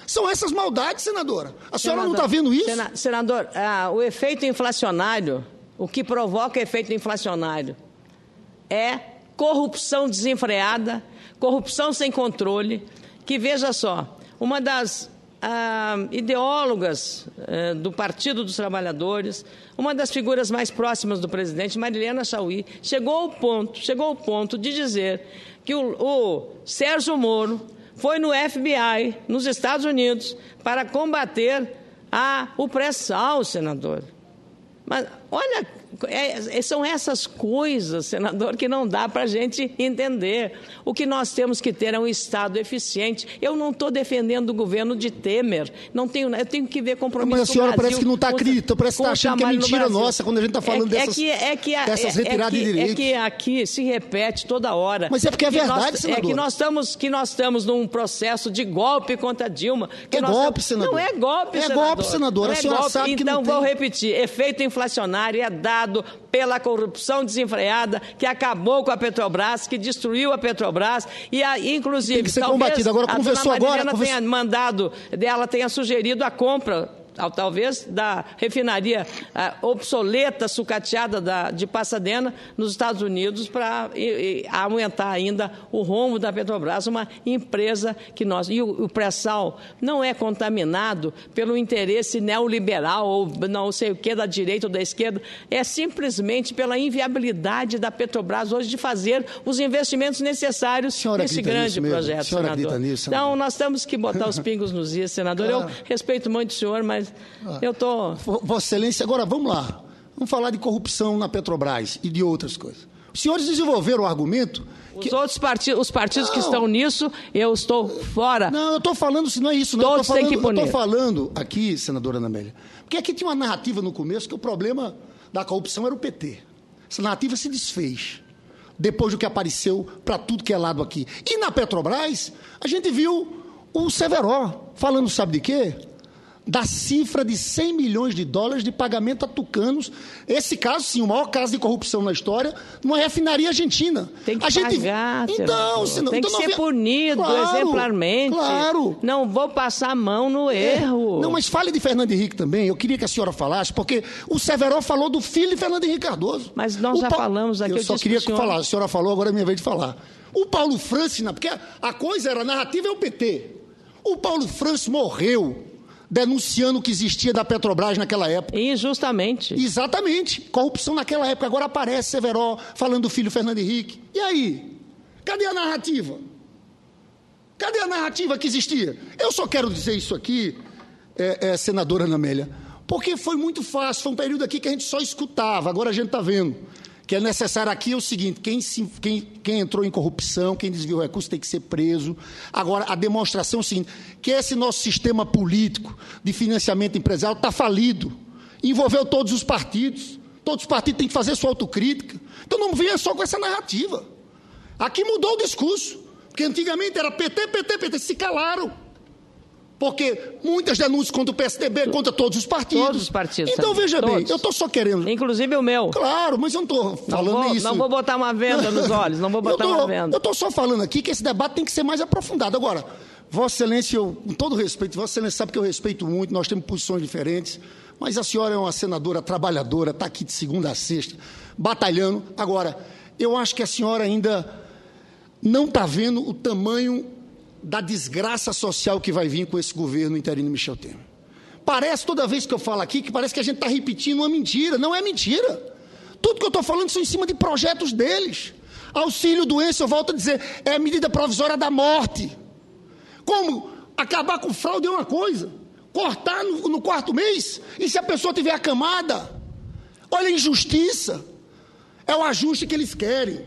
São essas maldades, senadora. A senhora não está vendo isso? Senador, o efeito inflacionário, o que provoca efeito inflacionário é corrupção desenfreada, corrupção sem controle, que, veja só, uma das ideólogas do Partido dos Trabalhadores, uma das figuras mais próximas do presidente, Marilena Chaui, chegou ao ponto de dizer que o Sérgio Moro foi no FBI, nos Estados Unidos, para combater o pré-sal, senador. Mas, olha, são essas coisas, senador, que não dá para a gente entender. O que nós temos que ter é um Estado eficiente. Eu não estou defendendo o governo de Temer. Eu tenho que ver compromisso com o Brasil. Mas a senhora parece que não está acreditando, parece que está achando que é mentira nossa quando a gente está falando dessas retiradas de direitos. É que aqui se repete toda hora. Mas é porque é verdade, senador. É que nós estamos num processo de golpe contra Dilma. Senador. Não é golpe, senador. É golpe, senador. A senhora sabe que não tem. Então, vou repetir. Efeito inflacionário é dado pela corrupção desenfreada que acabou com a Petrobras, que destruiu a Petrobras e, inclusive, tem que ser combatido. Agora, conversou agora... Ela tenha sugerido a compra, talvez, da refinaria obsoleta, sucateada de Pasadena, nos Estados Unidos, para aumentar ainda o rombo da Petrobras, uma empresa que nós... E o pré-sal não é contaminado pelo interesse neoliberal, ou não sei o que, da direita ou da esquerda, é simplesmente pela inviabilidade da Petrobras hoje de fazer os investimentos necessários nesse grande projeto, senador. Então, nós temos que botar os pingos nos is, senador. Eu respeito muito o senhor, mas eu estou... Vossa Excelência, agora vamos lá. Vamos falar de corrupção na Petrobras e de outras coisas. Os senhores desenvolveram o argumento... Os partidos que estão nisso, eu estou fora. Não, eu estou falando, se não é isso, não. Todos têm que punir. Eu estou falando aqui, senadora Ana Amélia, porque aqui tinha uma narrativa no começo que o problema da corrupção era o PT. Essa narrativa se desfez depois do que apareceu para tudo que é lado aqui. E na Petrobras, a gente viu o Severo falando, sabe de quê? Da cifra de 100 milhões de dólares de pagamento a tucanos. Esse caso, sim, o maior caso de corrupção na história, numa refinaria argentina. Tem que pagar, tem que ser punido exemplarmente. Claro. Não vou passar a mão no erro. Não, mas fale de Fernando Henrique também. Eu queria que a senhora falasse, porque o Severo falou do filho de Fernando Henrique Cardoso. Mas nós já falamos aqui. Eu só queria falar. A senhora falou, agora é minha vez de falar. O Paulo Francis, porque a coisa era, a narrativa é o PT. O Paulo Francis morreu denunciando o que existia da Petrobras naquela época. Injustamente. Exatamente. Corrupção naquela época. Agora aparece Severo falando do filho Fernando Henrique. E aí? Cadê a narrativa? Cadê a narrativa que existia? Eu só quero dizer isso aqui, senadora Ana Amélia, porque foi muito fácil. Foi um período aqui que a gente só escutava. Agora a gente está vendo. Que é necessário aqui é o seguinte, quem entrou em corrupção, quem desviou recursos tem que ser preso. Agora, a demonstração é o seguinte, que esse nosso sistema político de financiamento empresarial está falido. Envolveu todos os partidos têm que fazer sua autocrítica. Então não venha só com essa narrativa. Aqui mudou o discurso, porque antigamente era PT, se calaram. Porque muitas denúncias contra o PSDB, contra todos os partidos. Todos os partidos. Então, veja bem, eu estou só querendo... Inclusive o meu. Claro, mas eu não estou falando isso. Não vou botar uma venda nos olhos, não vou botar uma venda. Eu estou só falando aqui que esse debate tem que ser mais aprofundado. Agora, Vossa Excelência, com todo respeito, Vossa Excelência sabe que eu respeito muito, nós temos posições diferentes, mas a senhora é uma senadora trabalhadora, está aqui de segunda a sexta, batalhando. Agora, eu acho que a senhora ainda não está vendo o tamanho da desgraça social que vai vir com esse governo interino Michel Temer. Parece, toda vez que eu falo aqui, que parece que a gente está repetindo uma mentira. Não é mentira. Tudo que eu estou falando são em cima de projetos deles. Auxílio doença, eu volto a dizer, é a medida provisória da morte. Como acabar com fraude é uma coisa, cortar no quarto mês, e se a pessoa tiver acamada, olha a injustiça. É o ajuste que eles querem.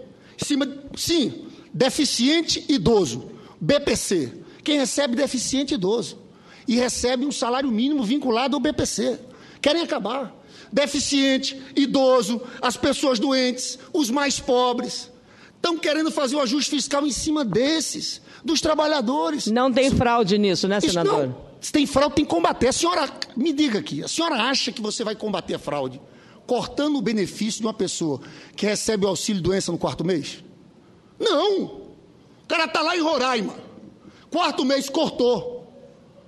Sim, deficiente idoso. BPC, quem recebe deficiente idoso e recebe um salário mínimo vinculado ao BPC. Querem acabar. Deficiente, idoso, as pessoas doentes, os mais pobres. Estão querendo fazer o ajuste fiscal em cima desses, dos trabalhadores. Não tem fraude nisso, né, senador? Não, se tem fraude, tem que combater. A senhora, me diga aqui, a senhora acha que você vai combater a fraude cortando o benefício de uma pessoa que recebe o auxílio-doença no quarto mês? Não! O cara está lá em Roraima, quarto mês cortou. Como é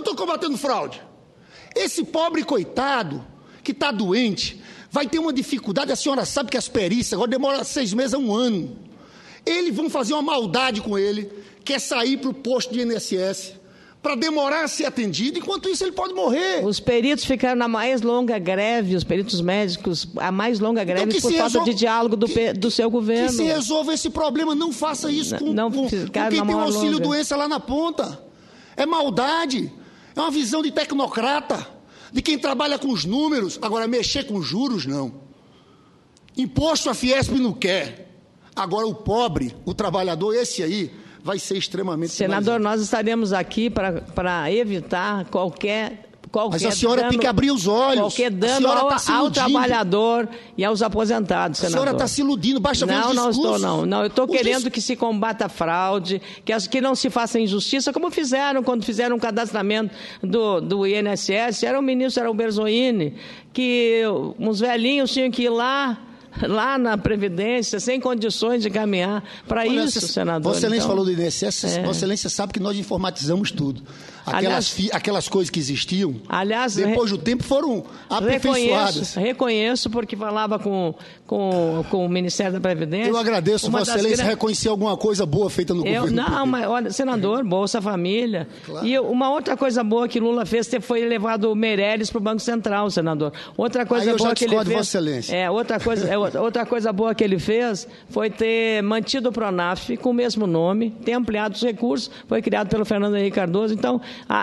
estou combatendo fraude? Esse pobre coitado que está doente vai ter uma dificuldade. A senhora sabe que as perícias agora demoram 6 meses a 1 ano. Eles vão fazer uma maldade com ele, quer sair para o posto de INSS para demorar a ser atendido, enquanto isso ele pode morrer. Os peritos ficaram na mais longa greve, os peritos médicos, a mais longa greve então, por falta de diálogo do seu governo. Que se resolva esse problema, não faça isso com quem tem um auxílio-doença lá na ponta. É maldade, é uma visão de tecnocrata, de quem trabalha com os números. Agora, mexer com juros, não. Imposto a Fiesp não quer. Agora, o pobre, o trabalhador, esse aí, vai ser extremamente... Senador, nós estaremos aqui para evitar qualquer Mas a senhora tem que abrir os olhos. Qualquer dano ao trabalhador e aos aposentados, senador. A senhora está se iludindo, basta ver os discursos. Não estou, não. Eu estou querendo que se combata a fraude, que não se faça injustiça, como fizeram quando fizeram um cadastramento do INSS. Era o ministro, era o Berzoini, que uns velhinhos tinham que ir lá na Previdência, sem condições de caminhar para isso, senador. Vossa Excelência falou do INSS, Vossa Excelência sabe que nós informatizamos tudo. Aquelas coisas que existiam, depois do tempo foram aperfeiçoadas. Reconheço, porque falava com o Ministério da Previdência. Eu agradeço, Vossa Excelência, reconhecer alguma coisa boa feita no governo. Não, mas, olha, senador, Bolsa Família. Claro. E uma outra coisa boa que Lula fez foi levar o Meirelles para o Banco Central, senador. Outra coisa boa que ele fez. Vossa Excelência. Outra coisa boa que ele fez foi ter mantido o Pronaf com o mesmo nome, ter ampliado os recursos, foi criado pelo Fernando Henrique Cardoso. Então,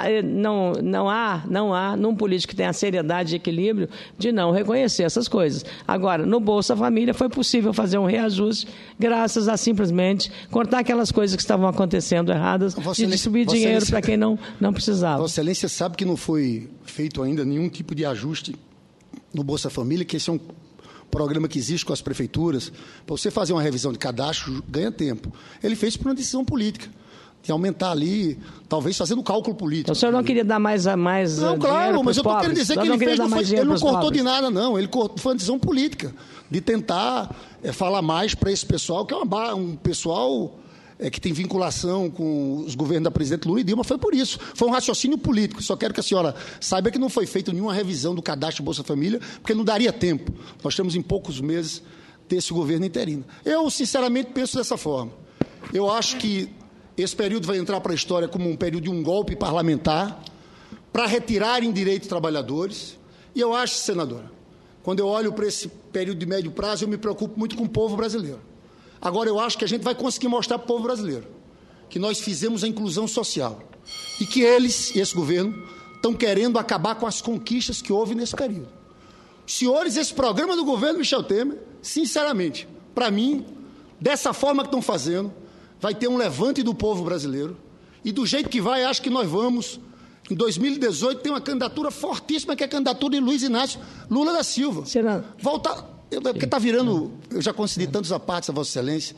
não há, num político que tem a seriedade e equilíbrio, de não reconhecer essas coisas. Agora, no Bolsa Família foi possível fazer um reajuste graças a simplesmente cortar aquelas coisas que estavam acontecendo erradas e distribuir dinheiro para quem não precisava. Vossa Excelência sabe que não foi feito ainda nenhum tipo de ajuste no Bolsa Família, que esse é um programa que existe com as prefeituras. Para você fazer uma revisão de cadastro, ganha tempo. Ele fez por uma decisão política, de aumentar ali, talvez fazendo cálculo político. O senhor não queria dar mais não, claro, mas eu estou querendo dizer que ele não cortou de nada, não. Ele foi uma decisão política, de tentar falar mais para esse pessoal, que é um pessoal que tem vinculação com os governos da presidente Lula e Dilma. Foi por isso. Foi um raciocínio político. Só quero que a senhora saiba que não foi feita nenhuma revisão do cadastro Bolsa Família, porque não daria tempo. Nós temos, em poucos meses, ter esse governo interino. Eu, sinceramente, penso dessa forma. Eu acho que esse período vai entrar para a história como um período de um golpe parlamentar para retirarem direitos dos trabalhadores. E eu acho, senadora, quando eu olho para esse período de médio prazo, eu me preocupo muito com o povo brasileiro. Agora, eu acho que a gente vai conseguir mostrar para o povo brasileiro que nós fizemos a inclusão social e que eles, esse governo, estão querendo acabar com as conquistas que houve nesse período. Senhores, esse programa do governo Michel Temer, sinceramente, para mim, dessa forma que estão fazendo, vai ter um levante do povo brasileiro e do jeito que vai, acho que nós vamos, em 2018, ter uma candidatura fortíssima, que é a candidatura de Luiz Inácio Lula da Silva. Voltar... Porque está virando... Eu já concedi tantos apartes a Vossa Excelência.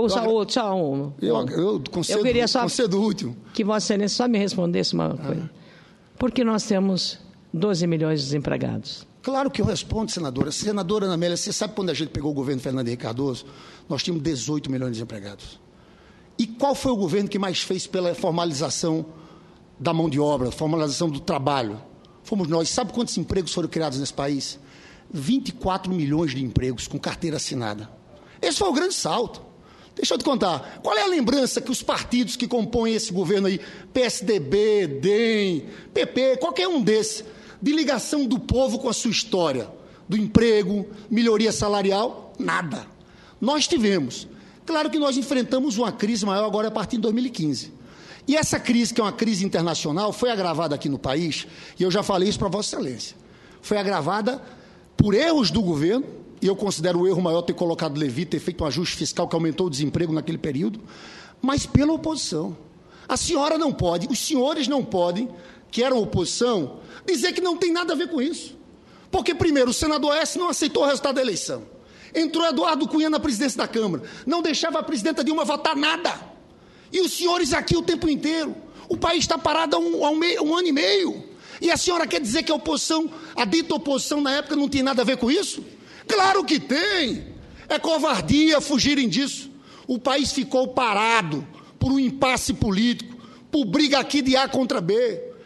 Eu concedo o último. Que Vossa Excelência só me respondesse uma coisa. Porque nós temos 12 milhões de desempregados. Claro que eu respondo, senadora. Senadora Ana Amélia, você sabe quando a gente pegou o governo Fernando Henrique Cardoso? Nós tínhamos 18 milhões de desempregados. E qual foi o governo que mais fez pela formalização da mão de obra, formalização do trabalho? Fomos nós. Sabe quantos empregos foram criados nesse país? 24 milhões de empregos com carteira assinada. Esse foi o grande salto. Deixa eu te contar. Qual é a lembrança que os partidos que compõem esse governo aí, PSDB, DEM, PP, qualquer um desses, de ligação do povo com a sua história, do emprego, melhoria salarial? Nada. Nós tivemos. Claro que nós enfrentamos uma crise maior agora a partir de 2015. E essa crise, que é uma crise internacional, foi agravada aqui no país, e eu já falei isso para Vossa Excelência, foi agravada por erros do governo, e eu considero o erro maior ter colocado Levi, ter feito um ajuste fiscal que aumentou o desemprego naquele período, mas pela oposição. A senhora não pode, os senhores não podem, que eram oposição, dizer que não tem nada a ver com isso. Porque, primeiro, o senador S não aceitou o resultado da eleição. Entrou Eduardo Cunha na presidência da Câmara, não deixava a presidenta Dilma votar nada. E os senhores aqui o tempo inteiro. O país está parado há um ano e meio. E a senhora quer dizer que a oposição, a dita oposição na época não tinha nada a ver com isso? Claro que tem. É covardia fugirem disso. O país ficou parado por um impasse político, por briga aqui de A contra B.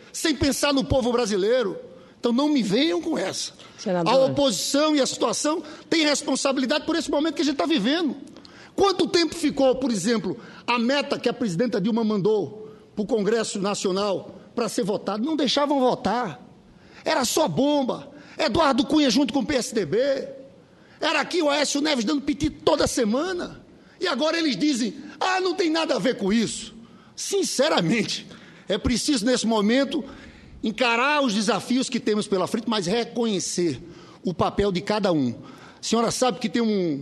sem pensar no povo brasileiro. Então não me venham com essa. Senador. A oposição e a situação têm responsabilidade por esse momento que a gente está vivendo. Quanto tempo ficou, por exemplo, a meta que a presidenta Dilma mandou para o Congresso Nacional para ser votado? Não deixavam votar. Era só bomba. Eduardo Cunha junto com o PSDB. Era aqui o Aécio Neves dando piti toda semana. E agora eles dizem, não tem nada a ver com isso. Sinceramente, é preciso nesse momento encarar os desafios que temos pela frente, mas reconhecer o papel de cada um. A senhora sabe que tem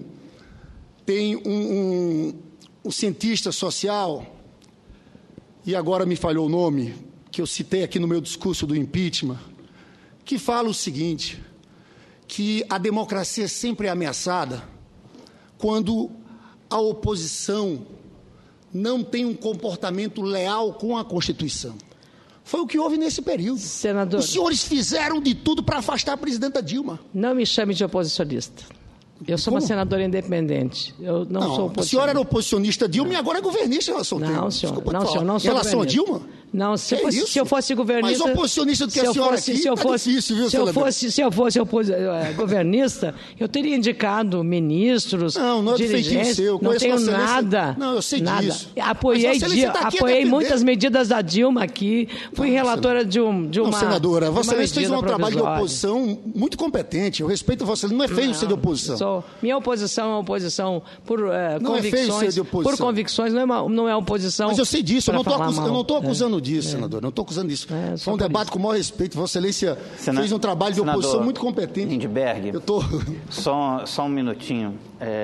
um cientista social, e agora me falhou o nome, que eu citei aqui no meu discurso do impeachment, que fala o seguinte, que a democracia sempre é ameaçada quando a oposição não tem um comportamento leal com a Constituição. Foi o que houve nesse período. Senador, os senhores fizeram de tudo para afastar a presidenta Dilma. Não me chame de oposicionista. Eu sou uma senadora independente. Eu não sou oposicionista. A senhora era oposicionista Dilma e agora é governista em relação a Dilma. Não, senhor. Não, senhor, não sou em relação a Dilma? Não, se eu fosse governista... Mais oposicionista do que a senhora aqui, difícil, viu, senador? Se eu fosse governista, eu teria indicado ministros, dirigentes. Não tenho nada. Não, eu sei disso. Apoiei muitas medidas da Dilma aqui. Fui relatora de uma... Não, senadora, Vossa Excelência fez um trabalho de oposição muito competente. Eu respeito a Vossa Excelência. Não é feio ser de oposição. Minha oposição é uma oposição por não convicções. É feio ser de oposição. Por convicções, não é oposição. Mas eu sei disso, eu não estou acusando disso, senador. Não estou acusando disso. Foi um debate com o maior respeito. Vossa Excelência fez um trabalho de oposição muito competente. Lindbergh, só um minutinho.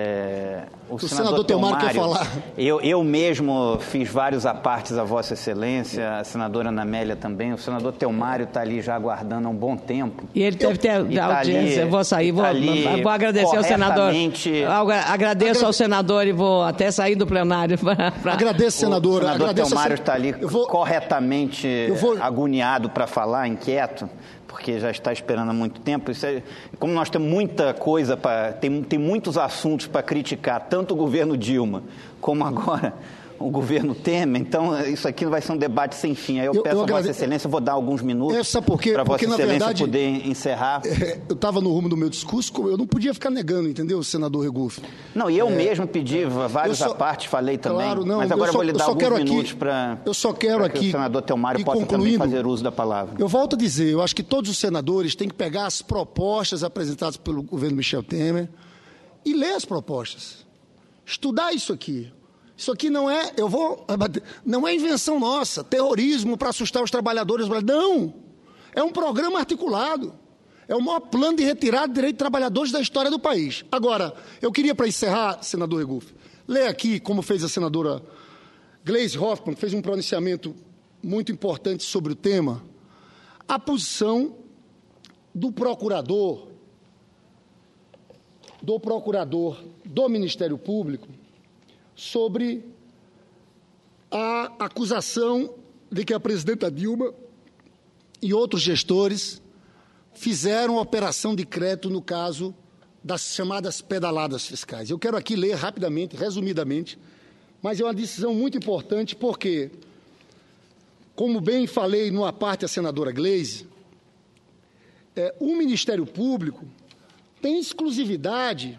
O senador Teomário quer falar. Eu mesmo fiz vários apartes a Vossa Excelência, a senadora Ana Amélia também. O senador Teomário está ali já aguardando há um bom tempo. E ele deve ter audiência. Eu vou sair, vou agradecer ao senador. Agradeço ao senador e vou até sair do plenário. Agradeço, senadora. O senador Teomário está ali corretamente agoniado para falar, inquieto, porque já está esperando há muito tempo. Como nós temos muita coisa, tem muitos assuntos para criticar, tanto o governo Dilma como agora o governo Temer, então isso aqui vai ser um debate sem fim. Aí eu peço a Vossa Excelência, vou dar alguns minutos para Vossa Excelência poder encerrar. Eu estava no rumo do meu discurso, eu não podia ficar negando, entendeu, senador Regufe? Não, e eu mesmo pedi vários apartes, falei também, claro, não, mas agora eu vou lhe dar alguns minutos para que o senador Teomário possa também fazer uso da palavra. Eu volto a dizer, eu acho que todos os senadores têm que pegar as propostas apresentadas pelo governo Michel Temer e ler as propostas, estudar isso aqui. Isso aqui não é invenção nossa, terrorismo para assustar os trabalhadores. Não, é um programa articulado, é o maior plano de retirada de direitos de trabalhadores da história do país. Agora, eu queria, para encerrar, senador Regufe, ler aqui, como fez a senadora Gleisi Hoffmann, que fez um pronunciamento muito importante sobre o tema, a posição do procurador do Ministério Público sobre a acusação de que a presidenta Dilma e outros gestores fizeram operação de crédito no caso das chamadas pedaladas fiscais. Eu quero aqui ler rapidamente, resumidamente, mas é uma decisão muito importante porque, como bem falei numa parte a senadora Gleisi, o Ministério Público tem exclusividade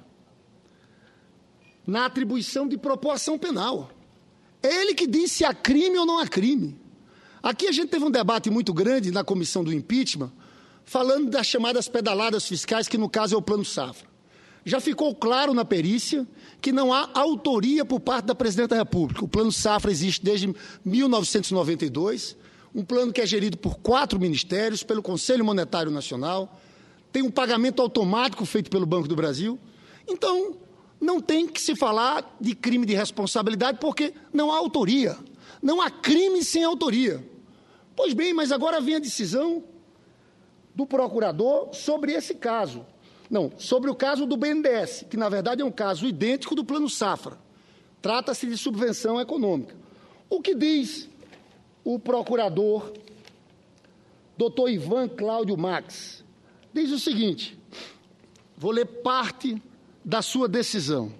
na atribuição de proporção penal. É ele que diz se há crime ou não há crime. Aqui a gente teve um debate muito grande na comissão do impeachment, falando das chamadas pedaladas fiscais, que no caso é o Plano Safra. Já ficou claro na perícia que não há autoria por parte da Presidenta da República. O Plano Safra existe desde 1992, um plano que é gerido por 4 ministérios, pelo Conselho Monetário Nacional, tem um pagamento automático feito pelo Banco do Brasil. Então, não tem que se falar de crime de responsabilidade, porque não há autoria. Não há crime sem autoria. Pois bem, mas agora vem a decisão do procurador sobre esse caso. Não, sobre o caso do BNDES, que na verdade é um caso idêntico do Plano Safra. Trata-se de subvenção econômica. O que diz o procurador, doutor Ivan Cláudio Max? Diz o seguinte, vou ler parte da sua decisão.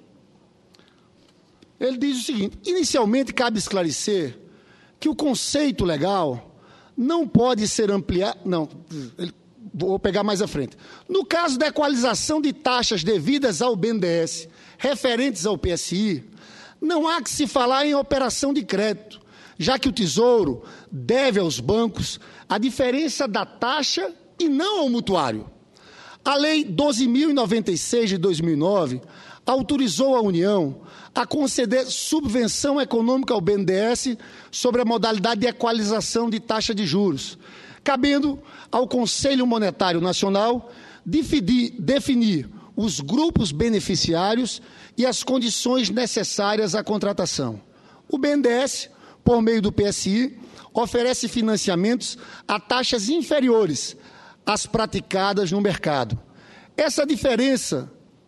Ele diz o seguinte: inicialmente cabe esclarecer que o conceito legal não pode ser ampliado... Não, vou pegar mais à frente. No caso da equalização de taxas devidas ao BNDES, referentes ao PSI, não há que se falar em operação de crédito, já que o Tesouro deve aos bancos a diferença da taxa e não ao mutuário. A Lei 12.096 de 2009 autorizou a União a conceder subvenção econômica ao BNDES sobre a modalidade de equalização de taxa de juros, cabendo ao Conselho Monetário Nacional definir os grupos beneficiários e as condições necessárias à contratação. O BNDES, por meio do PSI, oferece financiamentos a taxas inferiores às praticadas no mercado. Essa diferença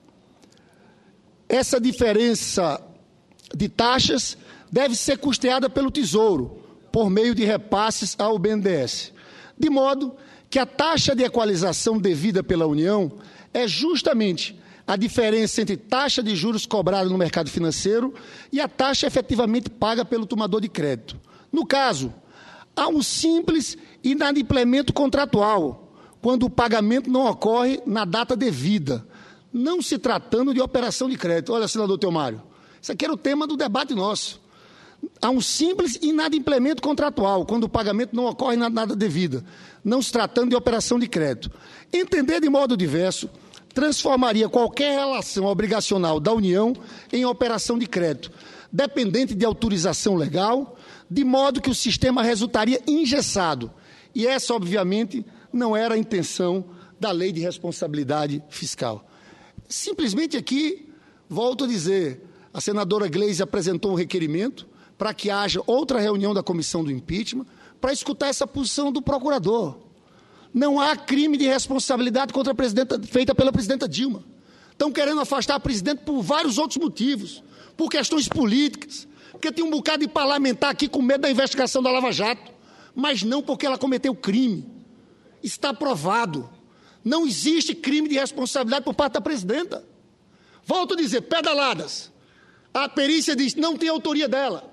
de taxas deve ser custeada pelo Tesouro, por meio de repasses ao BNDES, de modo que a taxa de equalização devida pela União é justamente a diferença entre taxa de juros cobrada no mercado financeiro e a taxa efetivamente paga pelo tomador de crédito. No caso, há um simples inadimplemento contratual, quando o pagamento não ocorre na data devida, não se tratando de operação de crédito. Olha, senador Teomário, isso aqui era o tema do debate nosso. Há um simples inadimplemento contratual, quando o pagamento não ocorre na data devida, não se tratando de operação de crédito. Entender de modo diverso transformaria qualquer relação obrigacional da União em operação de crédito, dependente de autorização legal, de modo que o sistema resultaria engessado. E essa, obviamente, não era a intenção da Lei de Responsabilidade Fiscal. Simplesmente aqui, volto a dizer, a senadora Gleisi apresentou um requerimento para que haja outra reunião da comissão do impeachment para escutar essa posição do procurador. Não há crime de responsabilidade contra a presidenta, feita pela presidenta Dilma. Estão querendo afastar a presidente por vários outros motivos, por questões políticas, porque tem um bocado de parlamentar aqui com medo da investigação da Lava Jato, mas não porque ela cometeu crime. Está provado. Não existe crime de responsabilidade por parte da presidenta. Volto a dizer, pedaladas. A perícia diz, não tem autoria dela.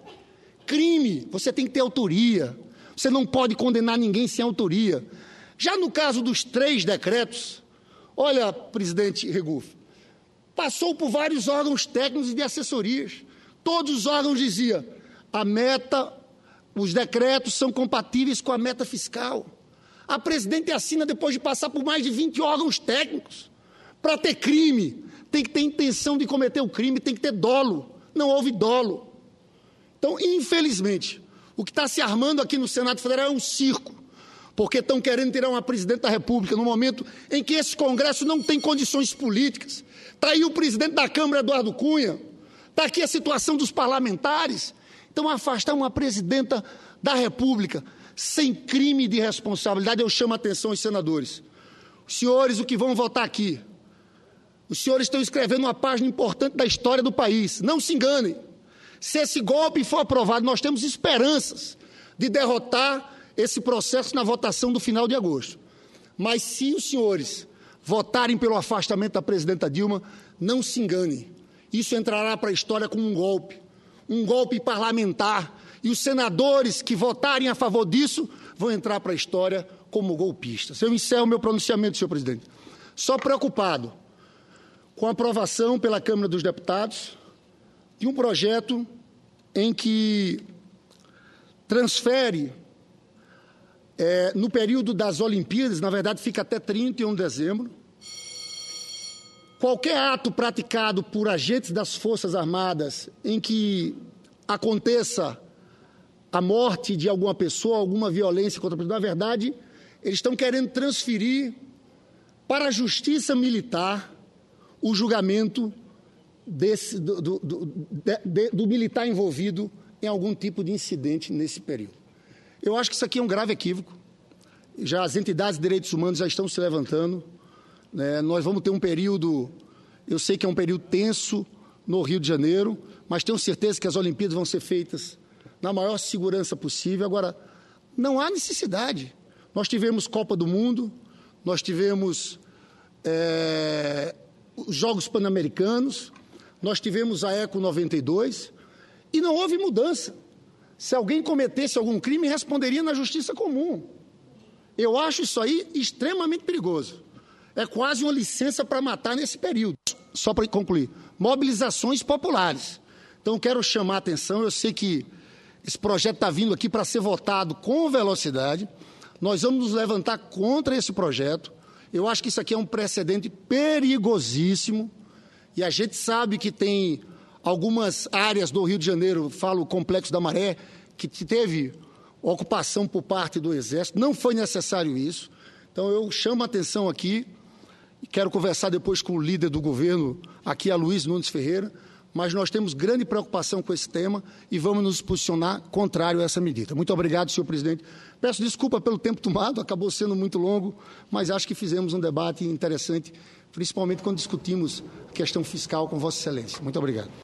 Crime, você tem que ter autoria. Você não pode condenar ninguém sem autoria. Já no caso dos 3 decretos, olha, presidente Regufe, passou por vários órgãos técnicos e de assessorias. Todos os órgãos diziam, a meta, os decretos são compatíveis com a meta fiscal. A presidente assina depois de passar por mais de 20 órgãos técnicos. Para ter crime, tem que ter intenção de cometer o crime, tem que ter dolo. Não houve dolo. Então, infelizmente, o que está se armando aqui no Senado Federal é um circo, porque estão querendo tirar uma presidente da República no momento em que esse Congresso não tem condições políticas. Está aí o presidente da Câmara, Eduardo Cunha, está aqui a situação dos parlamentares. Então, afastar uma presidenta da República sem crime de responsabilidade, eu chamo a atenção aos senadores. Os senhores, o que vão votar aqui, os senhores estão escrevendo uma página importante da história do país. Não se enganem. Se esse golpe for aprovado, nós temos esperanças de derrotar esse processo na votação do final de agosto. Mas se os senhores votarem pelo afastamento da presidenta Dilma, não se enganem. Isso entrará para a história como um golpe parlamentar. E os senadores que votarem a favor disso vão entrar para a história como golpistas. Eu encerro meu pronunciamento, senhor presidente. Só preocupado com a aprovação pela Câmara dos Deputados de um projeto em que transfere, no período das Olimpíadas, na verdade fica até 31 de dezembro, qualquer ato praticado por agentes das Forças Armadas em que aconteça a morte de alguma pessoa, alguma violência contra a pessoa, na verdade, eles estão querendo transferir para a Justiça Militar o julgamento do militar envolvido em algum tipo de incidente nesse período. Eu acho que isso aqui é um grave equívoco. Já as entidades de direitos humanos já estão se levantando. Nós vamos ter um período, eu sei que é um período tenso no Rio de Janeiro, mas tenho certeza que as Olimpíadas vão ser feitas na maior segurança possível. Agora, não há necessidade. Nós tivemos Copa do Mundo, nós tivemos os Jogos Pan-Americanos, nós tivemos a Eco 92 e não houve mudança. Se alguém cometesse algum crime, responderia na justiça comum. Eu acho isso aí extremamente perigoso. É quase uma licença para matar nesse período. Só para concluir, mobilizações populares. Então, quero chamar a atenção, eu sei que esse projeto está vindo aqui para ser votado com velocidade. Nós vamos nos levantar contra esse projeto. Eu acho que isso aqui é um precedente perigosíssimo. E a gente sabe que tem algumas áreas do Rio de Janeiro, falo o Complexo da Maré, que teve ocupação por parte do Exército. Não foi necessário isso. Então, eu chamo a atenção aqui e quero conversar depois com o líder do governo, aqui, a Luiz Nunes Ferreira, mas nós temos grande preocupação com esse tema e vamos nos posicionar contrário a essa medida. Muito obrigado, senhor presidente. Peço desculpa pelo tempo tomado, acabou sendo muito longo, mas acho que fizemos um debate interessante, principalmente quando discutimos a questão fiscal com Vossa Excelência. Muito obrigado.